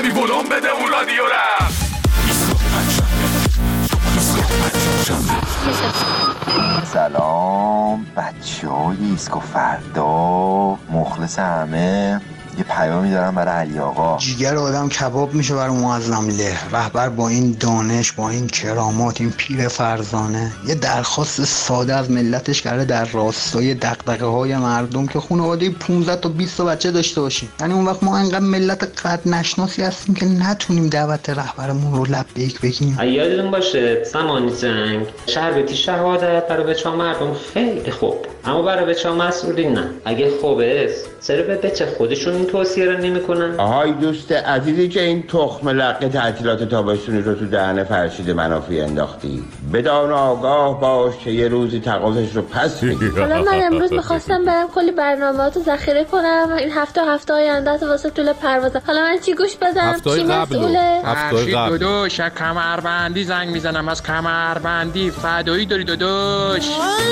ببی ولوم بده اون رادیو رفت. سلام بچه‌های ایسکو فردا، مخلص همه. یه پیامی دارم برای علی آقا. جیگر آدم کباب میشه برای معظم له رهبر، با این دانش، با این کرامات، این پیر فرزانه یه درخواست ساده از ملتش کرده در راستای دغدغه‌های مردم که خانواده 15 تا 20 تا بچه داشته باشیم. یعنی اون وقت ما انقدر ملت قد نشناسی هستیم که نتونیم دعوت رهبرمون رو لبیک بگیم. یادتون باشه زمان جنگ شربتی شهادت برای بچه ها مردم خیلی خوب، اما برای بچه ها مسئولین نه. اگه خوبه سر به بچه خودشون این توصیه رو نمی‌کنن. آهای دوست عزیزی که این تخم لقه تعطیلات تابستونی رو تو دهن فرشید منافی انداختی، بدان آگاه باش که یه روزی تقاضاش رو پس میگیری. حالا من امروز می‌خواستم برم کلی برنامه‌هاتو ذخیره کنم این هفته آینده واسه طول پروازه. حالا من چی گوش بدم؟ چی مسئوله؟ هفته قبل داداش کمربندی زنگ میزنم، از کمربندی فدایی داری داداش.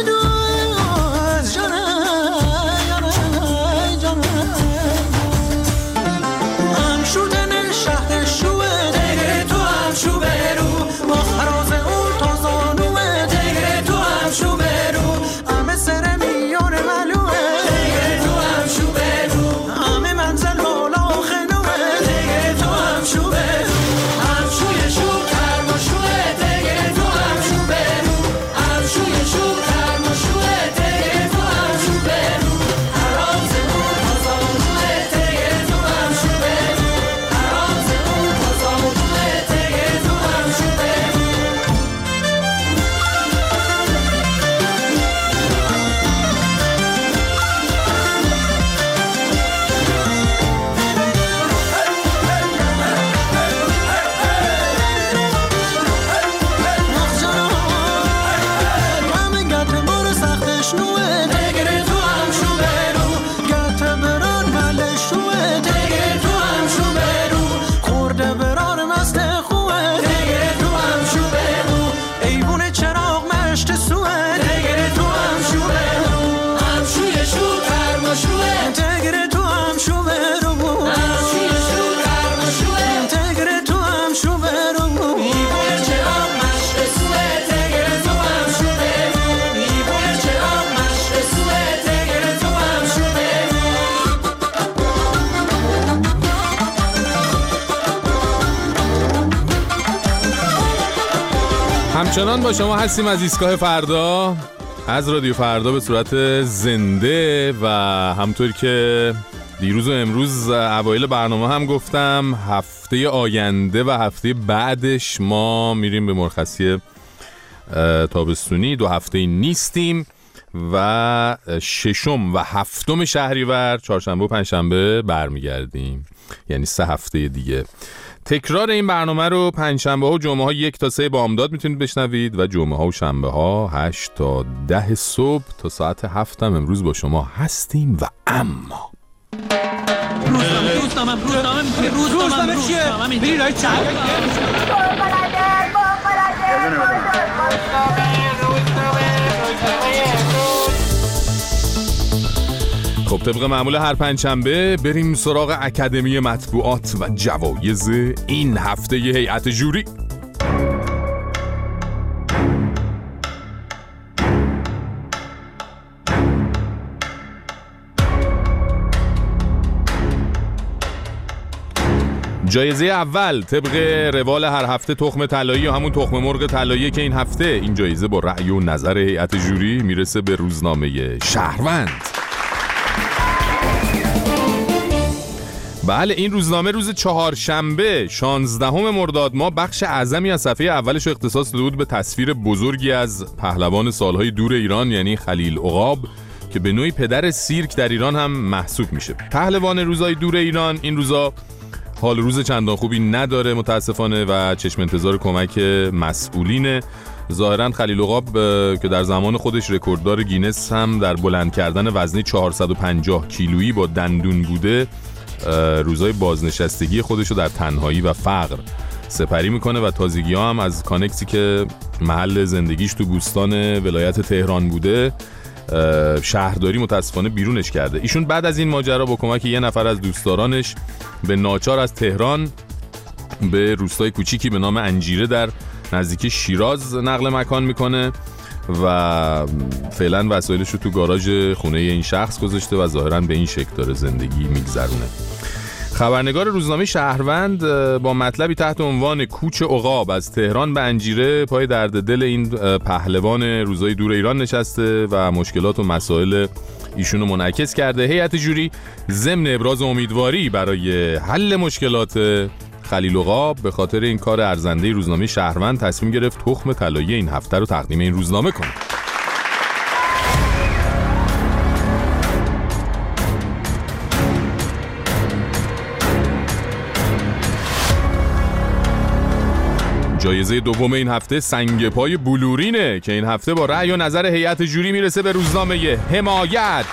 همچنان با شما هستیم از ایستگاه فردا، از رادیو فردا به صورت زنده و همطور که دیروز و امروز اوایل برنامه هم گفتم هفته آینده و هفته بعدش ما میریم به مرخصی تابستونی. 2 هفته نیستیم و 6 و 7 شهریور، چهارشنبه و پنجشنبه برمیگردیم، یعنی 3 هفته دیگه. تکرار این برنامه رو پنجشنبه ها و جمعه ها 1 تا 3 بامداد میتونید بشنوید و جمعه ها و شنبه ها 8 تا 10 صبح تا ساعت 7 هم امروز با شما هستیم. و اما روزنامه چیه؟ بری رای چند خب طبق معمول هر پنجشنبه بریم سراغ اکادمی مطبوعات و جوایز این هفته ی هیئت جوری. جایزه اول طبق روال هر هفته تخم طلایی یا همون تخم مرغ طلایی که این هفته این جایزه با رأی و نظر هیئت جوری میرسه به روزنامه شهروند. بله، این روزنامه روز چهارشنبه 16 مرداد ماه بخش اعظمی از صفحه اولش اختصاص داده بود به تصویر بزرگی از پهلوان سالهای دور ایران، یعنی خلیل عقاب، که به نوعی پدر سیرک در ایران هم محسوب میشه. پهلوان روزهای دور ایران این روزا حال روز چندان خوبی نداره متاسفانه و چشم انتظار کمک مسئولینه. ظاهراً خلیل عقاب که در زمان خودش رکورددار گینس هم در بلند کردن وزنه 450 کیلویی با دندون بوده، روزای بازنشستگی خودش رو در تنهایی و فقر سپری میکنه و تازگی ها هم از کانکسی که محل زندگیش تو بوستان ولایت تهران بوده شهرداری متاسفانه بیرونش کرده. ایشون بعد از این ماجرا با کمک یه نفر از دوستدارانش به ناچار از تهران به روستای کوچیکی به نام انجیره در نزدیکی شیراز نقل مکان میکنه و فعلا وسایلش رو تو گاراژ خونه این شخص گذاشته و ظاهراً به این شکل داره زندگی میگذرونه. خبرنگار روزنامه شهروند با مطلبی تحت عنوان کوچ عقاب از تهران به انجیره پای درد دل این پهلوان روزای دور ایران نشسته و مشکلات و مسائل ایشونو منعکس کرده. هیئت جوری ضمن ابراز امیدواری برای حل مشکلات خلیل عقاب به خاطر این کار ارزنده روزنامه شهروند تصمیم گرفت تخم طلایی این هفته رو تقدیم این روزنامه کنه. جایزه دوم این هفته سنگ پای بلورینه که این هفته با رأی و نظر هیئت جوری میرسه به روزنامه حمایت.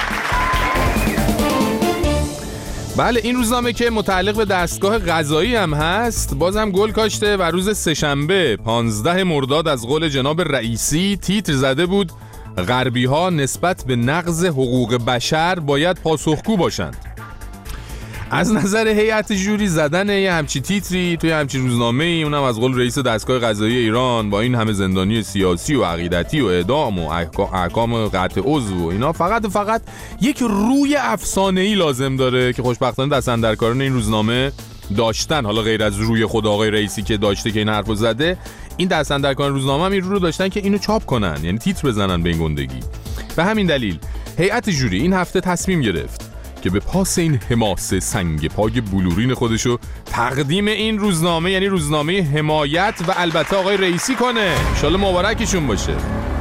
بله، این روزنامه که متعلق به دستگاه قضایی هم هست بازم گل کاشته و روز سه‌شنبه 15 مرداد از قول جناب رئیسی تیتر زده بود غربی ها نسبت به نقض حقوق بشر باید پاسخگو باشند. از نظر هیئت جوری زدن یه همچی تیتری توی همچی روزنامه‌ای، اونم از قول رئیس دستگاه قضایی ایران، با این همه زندانی سیاسی و عقیدتی و اعدام و احکام قطع عضو و اینا، فقط یک روی افسانه‌ای لازم داره که خوشبختانه دست‌اندرکاران این روزنامه داشتن. حالا غیر از روی خود آقای رئیسی که داشته که این حرفو زده، این دست‌اندرکاران روزنامه هم این رو داشتن که اینو چاپ کنن، یعنی تیتر بزنن به این گندگی. به همین دلیل هیئت جوری این هفته تصمیم گرفت که به پاس این حماسه سنگ پای بلورین خودشو تقدیم این روزنامه، یعنی روزنامه حمایت و البته آقای رئیسی کنه. انشالله مبارکشون باشه.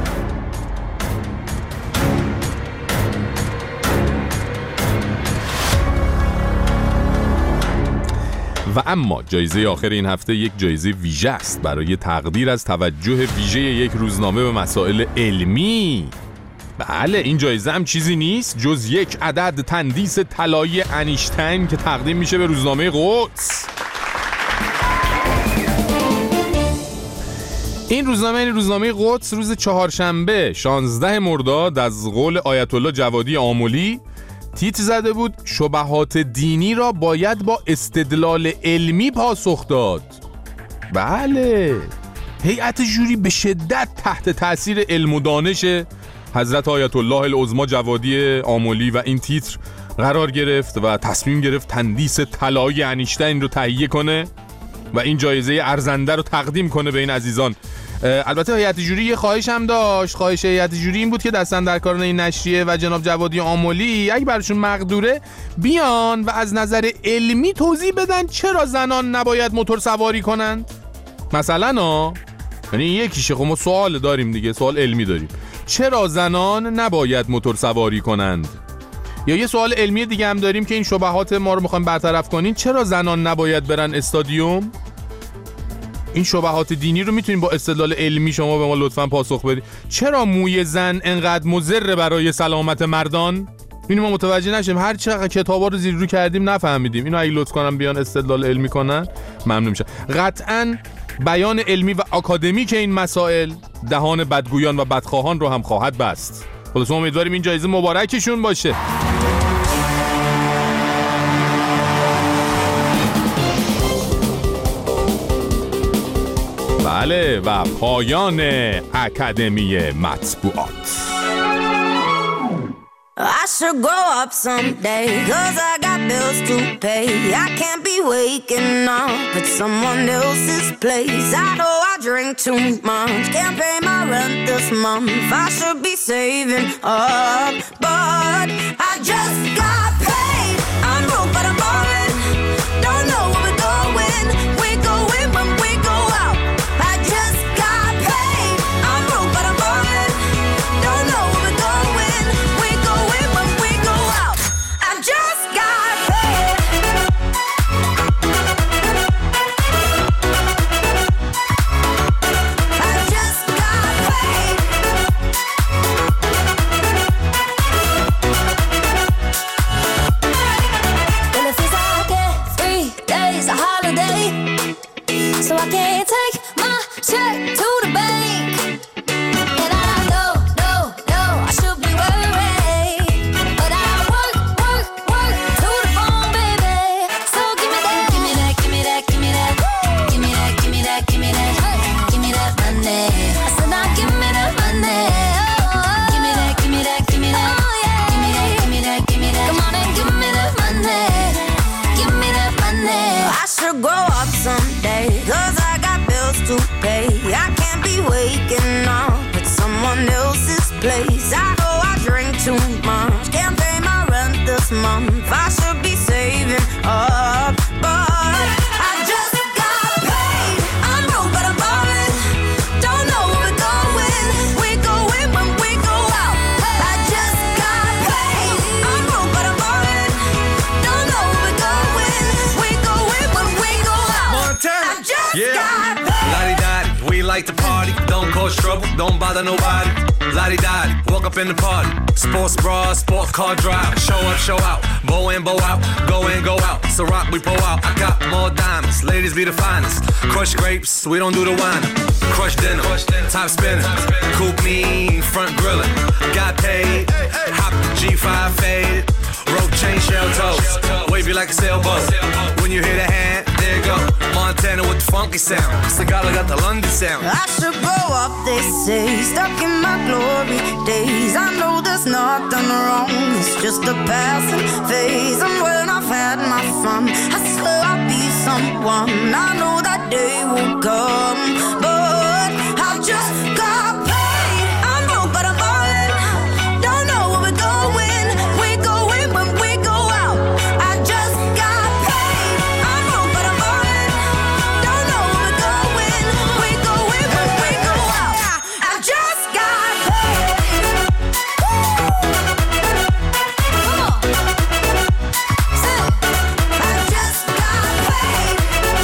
و اما جایزه آخر این هفته یک جایزه ویژه است برای تقدیر از توجه ویژه یک روزنامه به مسائل علمی. بله، این جایزه هم چیزی نیست جز یک عدد تندیس طلایی انیشتین که تقدیم میشه به روزنامه قدس. این روزنامه قدس روز چهارشنبه 16 مرداد از قول آیت الله جوادی آملی تیتر زده بود شبهات دینی را باید با استدلال علمی پاسخ داد. بله، هیئت جوری به شدت تحت تاثیر علم و دانش حضرت آیت الله العظمی جوادی آملی و این تیتر قرار گرفت و تصمیم گرفت تندیس طلایی انیشتین رو تهیه کنه و این جایزه ارزنده رو تقدیم کنه به این عزیزان. البته هیئت جوری یه خواهش هم داشت. خواهش هیئت جوری این بود که دست‌اندرکاران این نشریه و جناب جوادی آملی اگه براشون مقدوره بیان و از نظر علمی توضیح بدن چرا زنان نباید موتور سواری کنند. مثلا یعنی یکیشه، خب ما سوال داریم دیگه، سوال علمی داریم، چرا زنان نباید موتور سواری کنند؟ یا یه سوال علمی دیگه هم داریم که این شبهات ما رو میخوایم برطرف کنین، چرا زنان نباید برن استادیوم؟ این شبهات دینی رو میتونین با استدلال علمی شما به ما لطفاً پاسخ بدید. چرا موی زن انقدر مضر برای سلامت مردان؟ اینو ما متوجه نشیم، هر چقدر کتابا رو زیر رو کردیم نفهمیدیم. اینو اگه لطف کنن بیان استدلال علمی کنن ممنون میشه. قطعاً بیان علمی و آکادمیک این مسائل دهان بدگویان و بدخواهان رو هم خواهد بست. خلاص امیدواریم این جایزه مبارکشون باشه. بله، و پایان اکادمی مطبوعات. I should grow up someday, 'cause I got bills to pay. I can't be waking up at someone else's place. I know I drink too much, can't pay my rent this month. I should be saving up, but I just got paid. I'm broke but I'm ballin', don't know where we're going. We go in when we go out. I just got paid. I'm broke but I'm ballin', don't know where we're going. We go in when we go out. I just got paid. I just got paid. month. I should be saving up, but I just got paid. I'm broke, but I'm ballin'. Don't know where we're going. We go in when we go out. I just got paid. I'm broke, but I'm ballin'. Don't know where we're going. We go in when we go out. Montana. I just got paid. Lottie-dottie, we like to party. Don't cause trouble, don't bother nobody. Lottie-dottie, walk up in the party. Sports bra, sport car drive. Show up, show out. Bow in, bow out. Go in, go out. So rock, we pull out. I got more diamonds. Ladies be the finest. Crush grapes, we don't do the wine. Crush dinner, top spinner. Coupe mean, front grillin'. Got paid, hop the G5 fade. Rope chain, shell toes. Wave you like a sailboat. When you hear the hand, there you go. Montana with the funky sound. Sagala got the London sound. I should grow up, they say, stuck in my glory days. I know there's nothing wrong, it's just a passing phase. And when I've had my fun, I swear I'll be someone. I know that day will come, but I just got paid. I'm broke, but I'm ballin'. Don't know where we're going. We go in when we go out. I just got paid. I'm broke, but I'm ballin'. Don't know where we're going. We go in when we go out. I just got paid. I just got paid.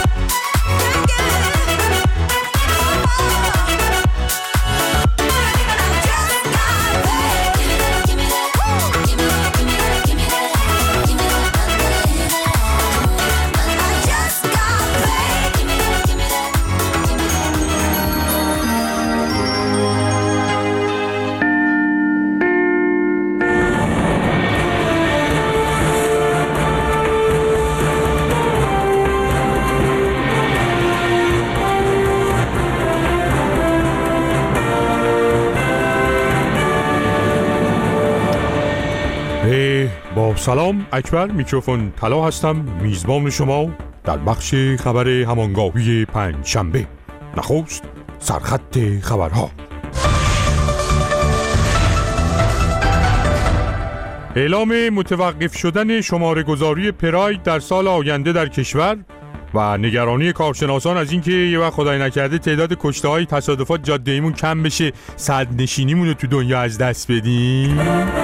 با سلام، اکبر میکروفون طلا هستم، میزبان شما در بخش خبر همانگاهی پنجشنبه. نخست سرخط خبرها. اعلام متوقف شدن شماره‌گذاری پراید در سال آینده در کشور و نگرانی کارشناسان از اینکه یه وقت خدای نکرده تعداد کشته‌های تصادفات جاده‌ایمون کم بشه، صدرنشینیمون رو تو دنیا از دست بدیم.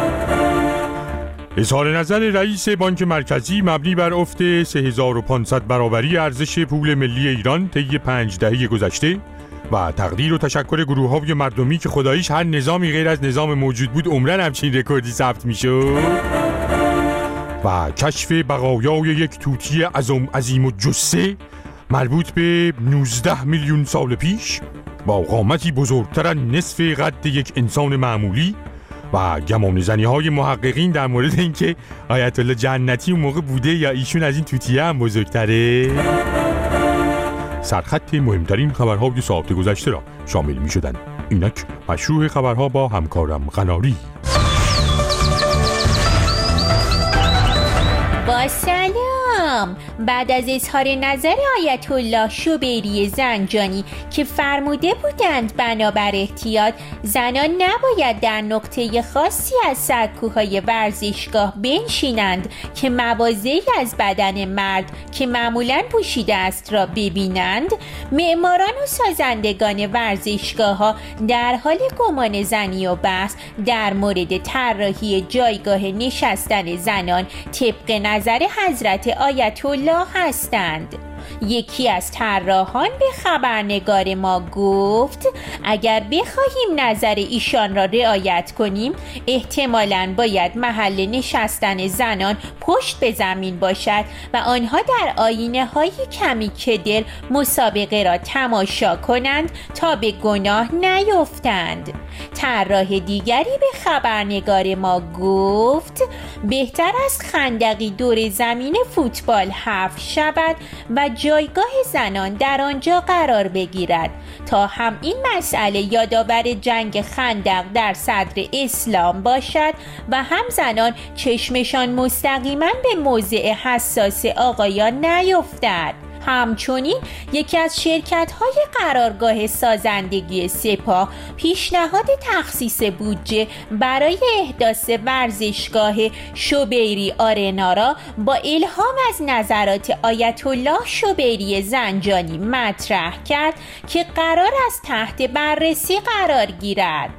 اظهار نظر رئیس بانک مرکزی مبنی بر افت 3500 برابری ارزش پول ملی ایران طی 5 دهه گذشته و تقدیر و تشکر گروه‌های مردمی که خداییش هر نظامی غیر از نظام موجود بود عمرن همچین رکوردی ثبت میشد و کشف بقایای یک توتی عظیم الجثه مربوط به 19 میلیون سال پیش با قامتی بزرگتر از نصف قد یک انسان معمولی و گمانه‌زنی‌های محققین در مورد اینکه آیت الله جنتی اون موقع بوده یا ایشون از این توتیه هم بزرگتره. سرخط مهمترین خبرهای ساعت گذشته را شامل می‌شدند. اینک مشروع خبرها با همکارم قناری. با سلام. بعد از اظهار نظر آیت الله شوبیری زنجانی که فرموده بودند بنابر احتیاط زنان نباید در نقطه خاصی از سکوهای ورزشگاه بنشینند که مواضعی از بدن مرد که معمولاً پوشیده است را ببینند، معماران و سازندگان ورزشگاه ها در حال گمان زنی و بحث در مورد طراحی جایگاه نشستن زنان طبق نظر حضرت آیت الله هستند. یکی از طراحان به خبرنگار ما گفت اگر بخواهیم نظر ایشان را رعایت کنیم احتمالاً باید محل نشستن زنان پشت به زمین باشد و آنها در آینه های کمی کدر مسابقه را تماشا کنند تا به گناه نیفتند. طراح دیگری به خبرنگار ما گفت بهتر است خندقی دور زمین فوتبال حفر شود و جایگاه زنان در آنجا قرار بگیرد تا هم این مسئله یادآور جنگ خندق در صدر اسلام باشد و هم زنان چشمشان مستقیما به موضع حساس آقایان نیفتد. همچنین یکی از شرکت‌های قرارگاه سازندگی سپاه پیشنهاد تخصیص بودجه برای احداث ورزشگاه شوبیری آرنا را با الهام از نظرات آیت الله شوبیری زنجانی مطرح کرد که قرار است تحت بررسی قرار گیرد.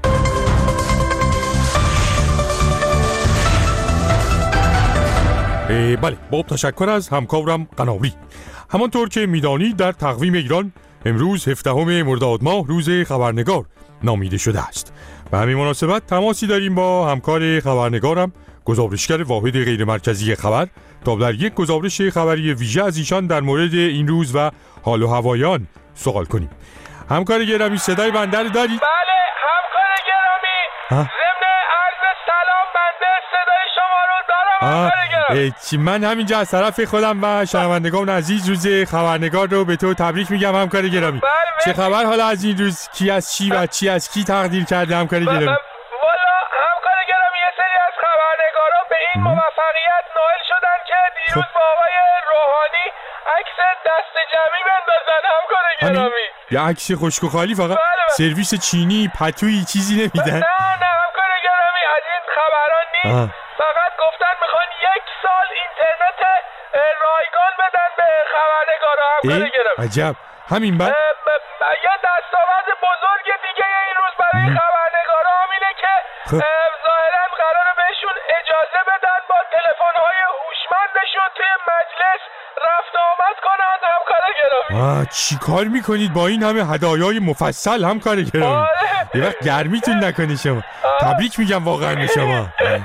بله، با تشکر از همکارم قناوی. همانطور که میدانید در تقویم ایران امروز 17 مرداد ماه روز خبرنگار نامیده شده است. به همین مناسبت تماسی داریم با همکار خبرنگارم گزارشگر واحد غیر مرکزی خبر تا در یک گزارش خبری ویژه از ایشان در مورد این روز و حال و هوایان سوال کنیم. همکار گرامی صدای بنده رو دارید؟ بله همکار گرامی، ضمن عرض سلام بنده صدای شما رو دارم همکار گرامی. من همینجا از طرف خودم و شنوندگان عزیز روز خبرنگار رو به تو تبریک میگم همکار گرامی. چه خبر حالا از این روز؟ کی از چی و چی از کی تقدیر کرده همکار گرامی؟ والا همکار گرامی یه سری از خبرنگارا به این موفقیت نائل شدن که دیروز با آقای روحانی عکس دست جمعی بندازن همکار گرامی. یه عکس خشک و خالی فقط؟ سرویس چینی پتویی چیزی نمیدن؟ نه همکار گرامی از این خبران نیست. فقط گفتن میخوان 1 سال اینترنت رایگان بدن به خبرنگارا همکار گرامی. عجب، همین بعد یه دستاورد بزرگ دیگه این روز برای خبرنگارا هم اینه که ظاهرا قراره بهشون اجازه بدن با تلفن‌های هوشمندشون توی مجلس رفت آمد کنن همکار گرامی. چی کار میکنید با این همه هدایای مفصل همکار گرامی؟ یه وقت گرمیتون نکنی شما. تبریک میگم واقعا به شما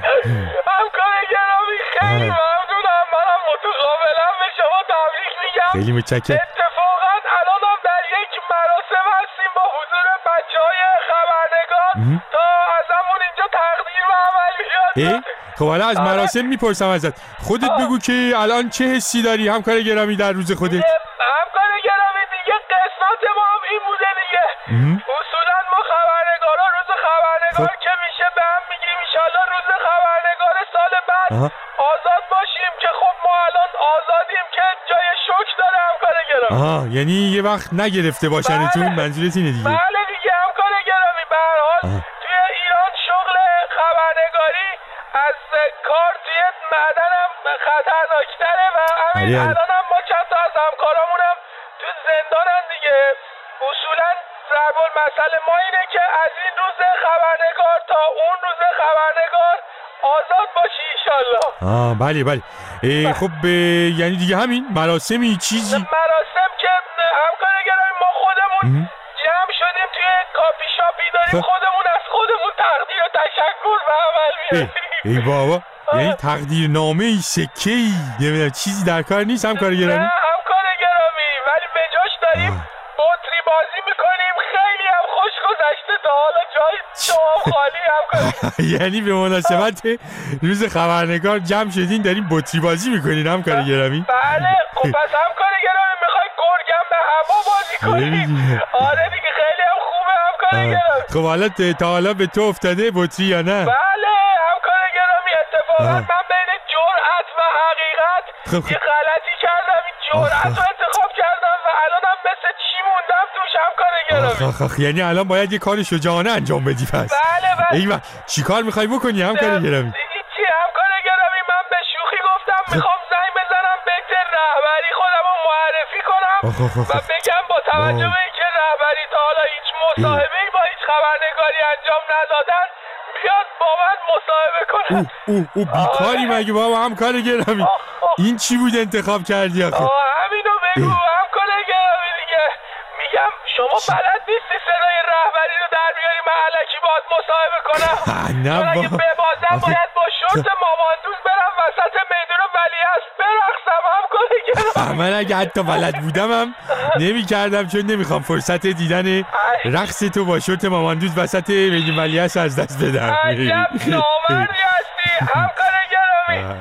همکار گرامی. خیلی ممنونم. منم متقابلا به شما تبریک میگم. خیلی متشکرم. اتفاقا الان هم در یک مراسم هستیم با حضور بچهای خبرنگار تا ازمون اینجا تقدیر و عملیات. خب حالا از مراسم میپرسم ازت، خودت بگو که الان چه حسی داری همکار گرامی در روز خودت؟ همکار گرامی دیگه قسمت ما هم این بوده دیگه. اصولا ما خبرنگارا روز خبرنگار که میشه به هم میگیم انشالله روز خبرنگار سال بعد آزاد باشیم که خب ما الان آزادیم که جای شوک داره همکار گرامی. یعنی یه وقت نگرفته باشنتون؟ منظورت اینه دیگه؟ بله دیگه همکار گرامی. به هر حال توی ایران شغل خبرنگاری از کار توی معدن هم خطرناکتره و همین الان هم ما چند تا از همکارامون هم تو زندانن دیگه. اصولا ضرب المثل ما اینه که از این روز خبرنگار تا اون روز خبرنگار آزاد باشی انشالله. بله. خب یعنی دیگه همین مراسمی چیزی؟ مراسم که همکار گرامی ما خودمون جمع شدیم توی کافی شاپی داریم خودمون از خودمون تقدیر و تشکر به عمل میاریم. ای بابا، یعنی تقدیرنامه‌ای، سکه‌ای، نمیدونم چیزی در کار نیست همکار گرامی؟ نه همکار گرامی، ولی به جاش داریم بطری بازی میکنیم. خیلی هم خوش گذشته تا حالا جای شما خالی همکار. یعنی به مناسبت روز خبرنگار جمع شدین داریم بطری بازی میکنین همکار گرامی؟ بله. خب پس همکار گرامی میخوای گرگم به هوا بازی کنیم؟ آره دیگه خیلی هم خوبه همکار گرامی. خب حالا تا حالا به تو افتاده بطری یا نه؟ بله همکار گرامی. اتفاقا من بین جرأت و حقیقت یه غلطی کردم. این جرأت رو انتخاب کردم و الانم مثل چی موندم توش همکار گرامی. یعنی الان باید یه کار شجاعانه انجام بدی پس. بله. ایوه، چی کار میخوای بکنی همکار گرامی؟ چی همکار گرامی؟ من به شوخی گفتم میخوام زنگ بزنم بیت رهبری خودم رو معرفی کنم و بگم با توجه به اینکه رهبری تا حالا هیچ مصاحبه‌ای با هیچ خبرنگاری انجام ندادن بیاد با من مصاحبه کنن. او بیکاری مگه بابا همکار گرامی؟ این چی بود انتخاب کردی آخه؟ همینو بگو همکار گرامی دیگه. میگم شما بلد نیستی صدای رهبری رو در بیاری من الکی باید مصاحبه کنم؟ نه اگه ببازم باید با شورت ماماندوز برم وسط میدون ولیعصر برقصم همکار گرامی. من اگه حتی بلد بودم هم نمی کردم، چون نمیخوام فرصت دیدن رقص تو با شورت ماماندوز وسط میدون ولیعصر از دست بدم. عجب نامردی هستی همکار گرامی.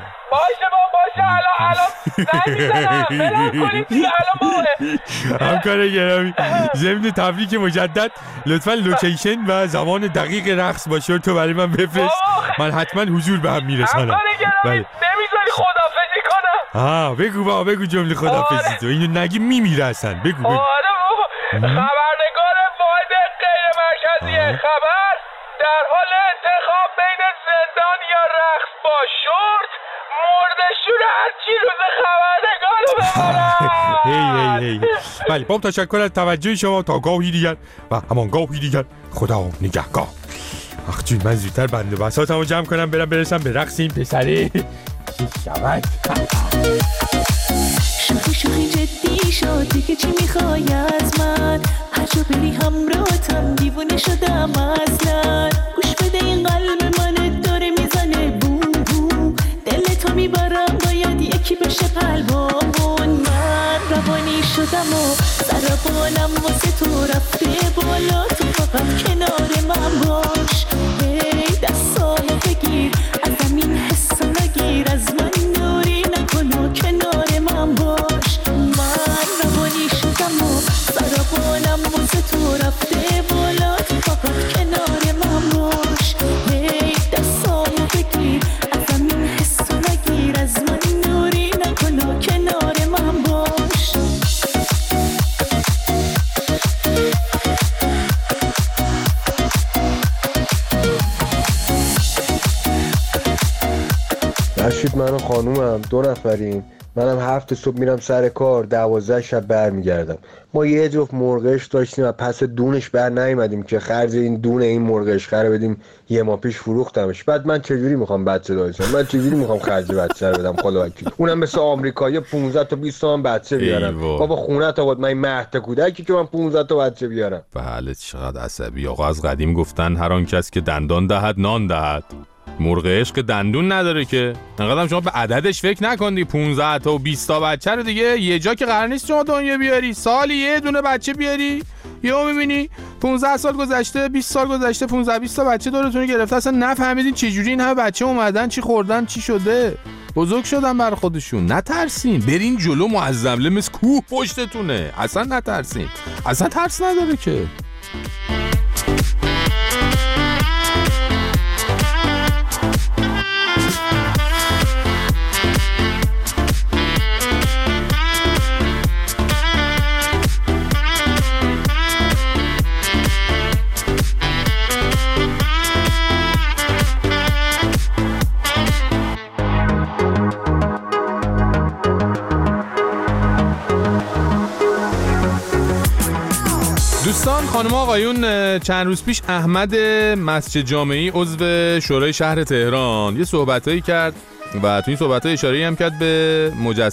باشه الان زنگ میزنم بلند کنید دیگه الان همکار گرامی، ضمن تبریک مجدد لطفا لوکیشن و زمان دقیق رقص با شورت تو برای من بفرست. من حتما حضور به هم میرسانم. همکار گرامی نمیذاری خدافظی کنم؟ بگو جمله خداحافظی تو. اینو نگی میمیره اصلا. بگو. آره بابا. خبرنگار واحد غیر مرکزی خبر در حال انتخاب بین زندان یا رقص با شورت مردشور هرچی روز خبرنگارو ببرن. هی بله بابا، تشکر از توجه شما. تا گاهی دیگر و همان گاهی دیگر، خدا نگهدار. آخ جون، من زودتر بنده بساطمو جمع کنم برسم به رقص این پسره. چه شود؟ شوخی جدی شد دیگه، چی میخوای از من؟ هر جا بری همراهتم، دیوونه شدم اصلا. گوش بده این قلب من داره میزنه بوم بوم، دلتو میبرم باید یکی بشه پلوامون. من روانی شدم و سربانم واسه تو رفته بالا، تو فقط کنار من باش. هی دستامو بگیر، از همین حسا نگیر، از من دوری نکن و کنار من باش. من روانی شدم و سربانم واسه تو رفته بالا، تو فقط کنار من باش. هی دستامو بگیر، از همین حسا نگیر، از من دوری نکن و کنار من باش. رشید، من و خانومم 2 نفریم. منم 7 صبح میرم سر کار، 12 شب برمیگردم. ما یه جفت مرغش داشتیم و پس دونش بر نیومدیم که خرج این دون این مرغش خره بدیم. 1 ماه پیش فروختمش. بعد من چجوری میخوام بچه داشتم؟ من چجوری میخوام خرج بچه رو بدم؟ خدا وکیل. اونم مثل آمریکایی 15 تا 20 تا بچه بیارم. بابا خونه تا بود من مهد کودکی که من 15 تا بچه بیارم. بله چقدر عصبی. آقا از قدیم گفتن هر آن کس که دندان دهد نان دهد. مرغ عشق دندون نداره که. انقدرم شما به عددش فکر نکنی. 15 تا و 20 تا بچه رو دیگه یه جا که قرار نیست شما دنیا بیاری. سالی یه دونه بچه بیاری، یهو میبینی 15 سال گذشته، 20 سال گذشته، 15 20 تا بچه دورتون گرفته. اصلا نفهمیدین چه جوری این همه بچه اومدن، چی خوردن، چی شده. بزرگ شدن بر خودشون. نترسین، برین جلو. معظم مثل کوه پشتتونه. اصلا نترسین. اصلا ترس نداره که. دوستان، خانم آقایون، چند روز پیش احمد مسجد جامعی عضو شورای شهر تهران یه صحبتایی کرد و تو این صحبت‌ها اشاره‌ای هم کرد به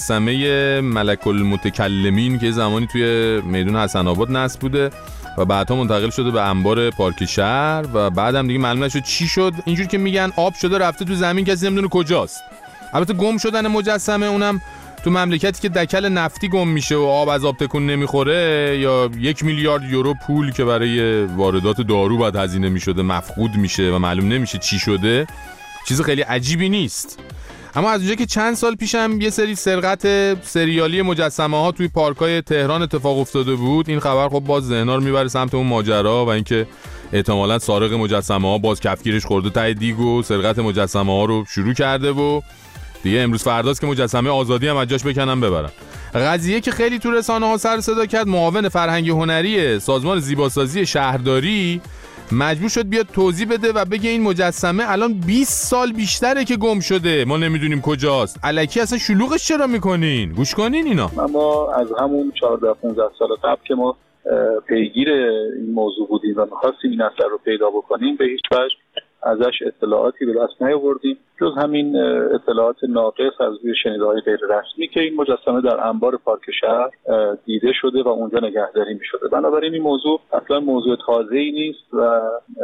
مجسمه ملک المتکلمین که زمانی توی میدون حسن آباد نصب بوده و بعدها منتقل شده به انبار پارک شهر و بعدم دیگه معلوم نشد چی شد. اینجور که میگن آب شده رفته تو زمین، کسی نمیدونه کجاست. البته گم شدن مجسمه اونم تو مملکتی که دکل نفتی گم میشه و آب از آب تکون نمیخوره یا 1 میلیارد یورو پول که برای واردات دارو باید هزینه میشده مفقود میشه و معلوم نمیشه چی شده، چیز خیلی عجیبی نیست. اما از اونجا که چند سال پیشم یه سری سرقت سریالی مجسمه ها توی پارکای تهران اتفاق افتاده بود، این خبر خب باز ذهنا رو میبره سمت اون ماجرا و اینکه احتمالاً سارق مجسمه ها باز کفگیرش خورده ته دیگ و سرقت مجسمه ها رو شروع کرده و دیگه امروز فرداست که مجسمه آزادی هم از جاش بکنن ببرن. قضیه که خیلی تو رسانه ها سر صدا کرد، معاون فرهنگ هنری سازمان زیباسازی شهرداری مجبور شد بیاد توضیح بده و بگه این مجسمه الان 20 سال بیشتره که گم شده، ما نمیدونیم کجاست. الکی اصلا شلوغش چرا میکنین؟ گوش کنین اینا. ما از همون 14-15 سال قبل که ما پیگیر این موضوع بودیم و می‌خواستیم این اثر رو پیدا بکنیم، به هیچ وجه ازش اطلاعاتی به دست نیاوردیم جز همین اطلاعات ناقص از روی شنیده‌های غیر رسمی که این مجسمه در انبار پارک شهر دیده شده و اونجا نگهداری می‌شده. بنابراین این موضوع اصلا موضوع تازه‌ای نیست و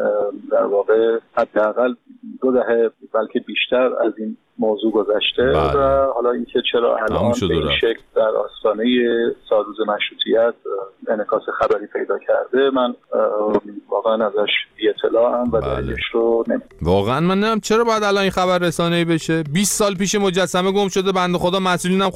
در واقع حداقل 2 دهه بلکه بیشتر از این موضوع گذشته و حالا اینکه چرا الان به این شکل در آستانه سالروز مشروطیت انعکاس خبری پیدا کرده، من واقعا ازش بی اطلاعم و دلیلش رو نمیدونم. واقعا من نمیدونم چرا باید الان این خبر رسانه‌ای بشه. 20 سال پیش مجسمه گم شده، بنده خدا مسئولینم